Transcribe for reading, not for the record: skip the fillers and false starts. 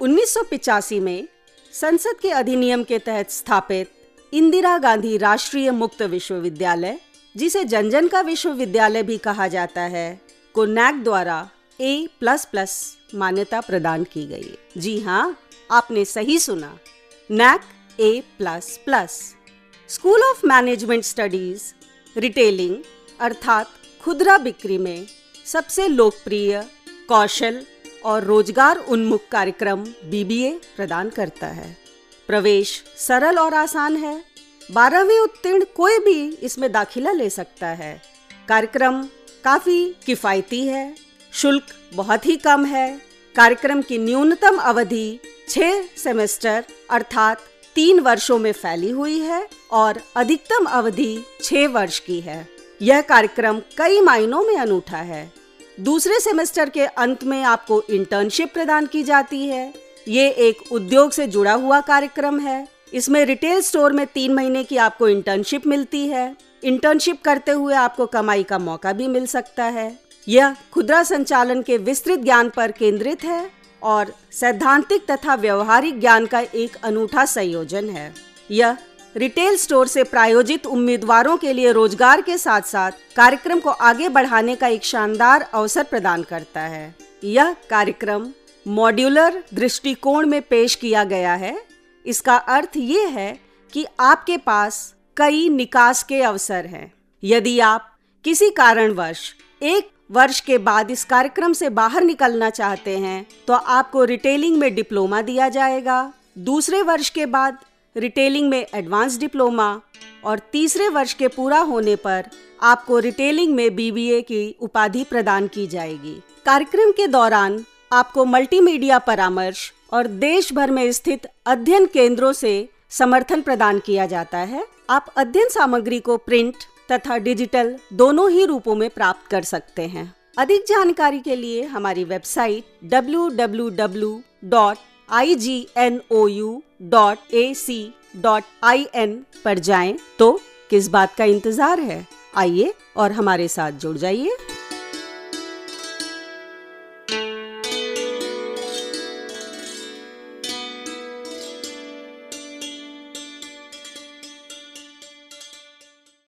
1985 में संसद के अधिनियम के तहत स्थापित इंदिरा गांधी राष्ट्रीय मुक्त विश्वविद्यालय, जिसे जन जन का विश्वविद्यालय भी कहा जाता है, को नैक द्वारा A++ मान्यता प्रदान की गई। जी हाँ, आपने सही सुना, NAAC A++। School of management studies retailing अर्थात खुदरा बिक्री में सबसे लोकप्रिय कौशल और रोजगार उन्मुख कार्यक्रम BBA प्रदान करता है। प्रवेश सरल और आसान है। 12वीं उत्तीर्ण कोई भी इसमें दाखिला ले सकता है। कार्यक्रम काफी किफायती है, शुल्क बहुत ही कम है। कार्यक्रम की न्यूनतम अवधि 6 सेमेस्टर अर्थात 3 वर्षों में फैली हुई है और अधिकतम अवधि 6 वर्ष की है। यह कार्यक्रम कई मायनों में अनूठा है। दूसरे सेमेस्टर के अंत में आपको इंटर्नशिप प्रदान की जाती है। ये एक उद्योग से जुड़ा हुआ कार्यक्रम है। इसमें रिटेल स्टोर में 3 महीने की आपको इंटर्नशिप मिलती है। इंटर्नशिप करते हुए आपको कमाई का मौका भी मिल सकता है। यह खुदरा संचालन के विस्तृत ज्ञान पर केंद्रित है और सैद्धांतिक तथा व्यवहारिक ज्ञान का एक अनूठा संयोजन है। यह रिटेल स्टोर से प्रायोजित उम्मीदवारों के लिए रोजगार के साथ साथ कार्यक्रम को आगे बढ़ाने का एक शानदार अवसर प्रदान करता है। यह कार्यक्रम मॉड्यूलर दृष्टिकोण में पेश किया गया है। इसका अर्थ ये है कि आपके पास कई निकास के अवसर हैं। यदि आप किसी कारणवश 1 वर्ष के बाद इस कार्यक्रम से बाहर निकलना चाहते हैं तो आपको रिटेलिंग में डिप्लोमा दिया जाएगा। दूसरे वर्ष के बाद रिटेलिंग में एडवांस डिप्लोमा और तीसरे वर्ष के पूरा होने पर आपको रिटेलिंग में BBA की उपाधि प्रदान की जाएगी। कार्यक्रम के दौरान आपको मल्टीमीडिया परामर्श और देश भर में स्थित अध्ययन केंद्रों से समर्थन प्रदान किया जाता है। आप अध्ययन सामग्री को प्रिंट तथा डिजिटल दोनों ही रूपों में प्राप्त कर सकते हैं। अधिक जानकारी के लिए हमारी वेबसाइट www.ignou.ac.in पर जाएं। तो किस बात का इंतजार है, आइए और हमारे साथ जुड़ जाइए।